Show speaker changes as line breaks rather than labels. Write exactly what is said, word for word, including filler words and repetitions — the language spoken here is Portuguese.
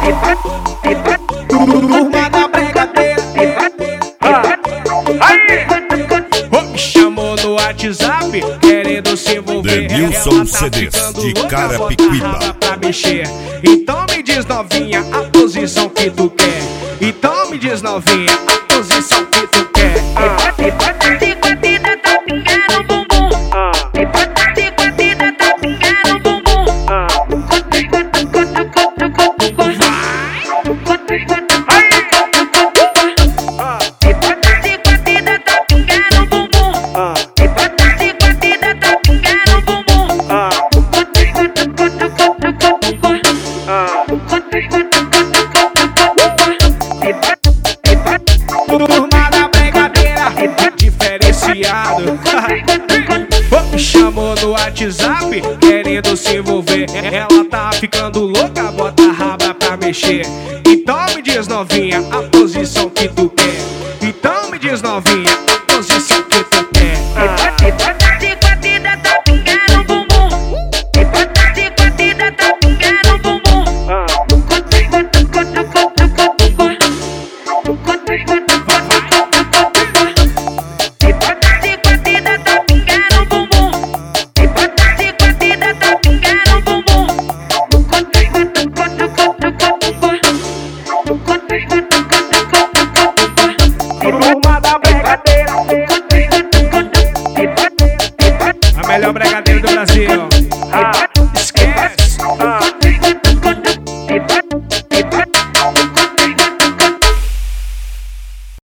Turma da Bregadeira. Me chamou no WhatsApp, querendo se envolver.
Denilson C Ds de Carapicuíba
pra mexer. Então me diz novinha a posição que tu quer. Então me diz novinha a posição que tu quer.
Me bota de batida, tapinha no bumbum. Me bota de batida, tapinha no bumbum.
Turma da Bregadeira, diferenciado. Me chamou no WhatsApp, querendo se envolver. Ela tá ficando louca, bota a raba pra mexer. Então me diz novinha a posição que tu quer. Então me diz novinha a posição que tu quer.
Me bota de batida, tapinha no bumbum. Me bota de batida, tapinha no bumbum.
Turma da Bregadeira, a melhor bregadeira do Brasil.